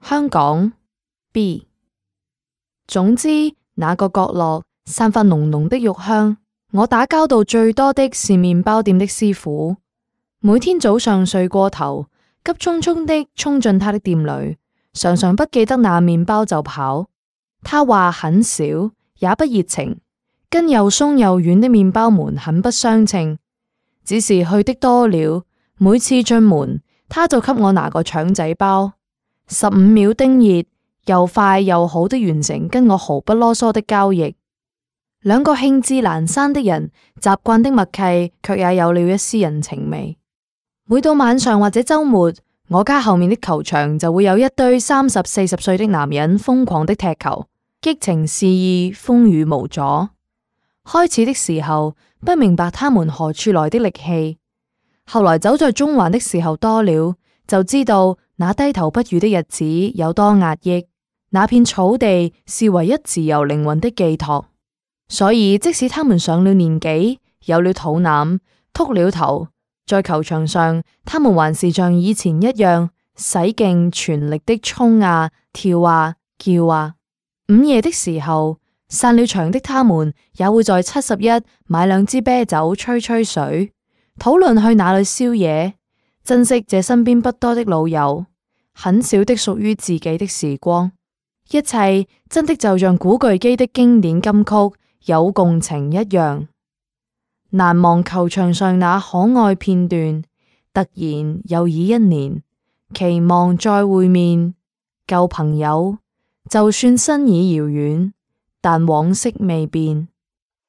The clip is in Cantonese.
香港 B。 總之那個角落散發濃濃的肉香。我打交道最多的是麵包店的師傅，每天早上睡過頭，急匆匆的衝進他的店裏，常常不記得那麵包就跑。他話很少，也不熱情，跟又鬆又軟的麵包們很不相稱，只是去的多了，每次進門他就給我拿個腸仔包，15秒叮熱，又快又好的完成跟我毫不囉嗦的交易。兩個興致闌珊的人，習慣的默契卻也有了一絲人情味。每到晚上或者週末，我家後面的球場就會有一堆30、40歲的男人瘋狂的踢球，激情肆意，風雨無阻。開始的時候不明白他們何處來的力氣，後來走在中環的時候多了，就知道那低頭不語的日子有多壓抑，那片草地是唯一自由靈魂的寄託。所以即使他們上了年紀，有了肚腩，禿了頭，在球場上他們還是像以前一樣使勁全力的衝啊跳啊叫啊。午夜的時候，散了場的他們也會在71買2支啤酒吹吹水，討論去哪裏宵夜，珍惜這身邊不多的老友，很少的屬於自己的時光。一切真的就像古巨基的經典金曲有共情一樣。難忘球場上那可愛片段，突然又已1年，期望再會面，舊朋友，就算身已遙遠，但往昔未變。